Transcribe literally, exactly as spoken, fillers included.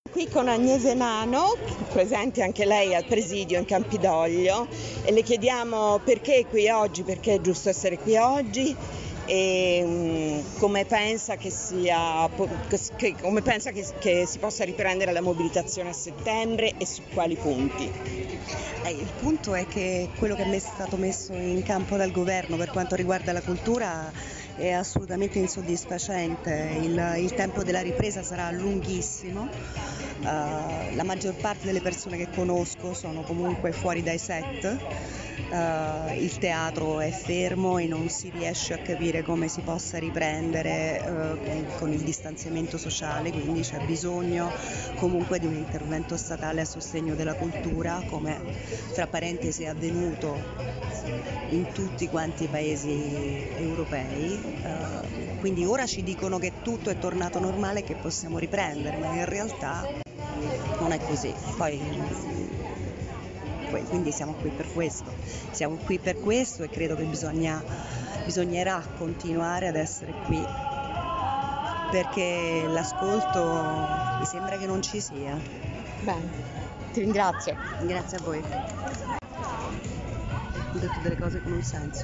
Qui con Agnese Nano, presente anche lei al presidio in Campidoglio, e le chiediamo perché è qui oggi, perché è giusto essere qui oggi e um, come pensa che sia che, come pensa che, che si possa riprendere la mobilitazione a settembre e su quali punti. Eh, il punto è che quello che è stato messo in campo dal governo per quanto riguarda la cultura è assolutamente insoddisfacente. Il, il tempo della ripresa sarà lunghissimo. Uh, la maggior parte delle persone che conosco sono comunque fuori dai set. Uh, il teatro è fermo e non si riesce a capire come si possa riprendere uh, con il distanziamento sociale, quindi c'è bisogno comunque di un intervento statale a sostegno della cultura, come tra parentesi è avvenuto in tutti quanti i paesi europei. Uh, quindi ora ci dicono che tutto è tornato normale e che possiamo riprendere, ma in realtà non è così. Poi quindi siamo qui per questo, siamo qui per questo e credo che bisogna, bisognerà continuare ad essere qui perché l'ascolto mi sembra che non ci sia. Bene, ti ringrazio. Grazie a voi. Ho detto delle cose con un senso.